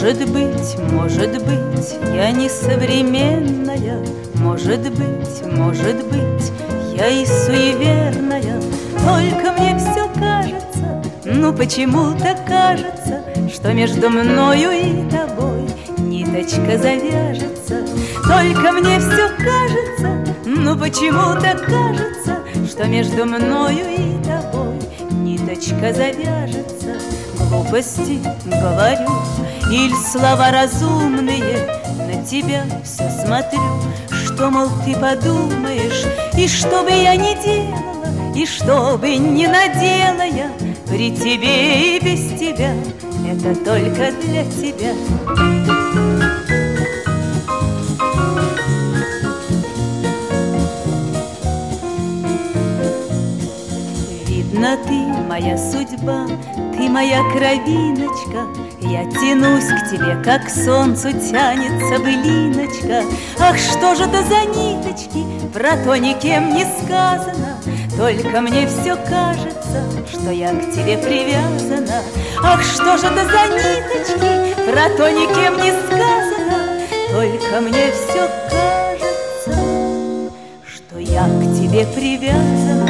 может быть, я не современная, может быть, я и суеверная. Только мне все кажется, ну почему-то кажется, что между мною и тобой ниточка завяжется. Только мне все кажется, ну почему-то кажется, что между мною и тобой ниточка завяжется. Глупости говорю, или слова разумные, на тебя все смотрю, что, мол, ты подумаешь. И что бы я ни делала, и что бы ни надела я, при тебе и без тебя, это только для тебя. Видно, ты моя судьба, ты моя кровиночка. Я тянусь к тебе, как к солнцу тянется былиночка. Ах, что же это за ниточки, про то никем не сказано. Только мне все кажется, что я к тебе привязана. Ах, что же это за ниточки, про то никем не сказано. Только мне все кажется, что я к тебе привязана.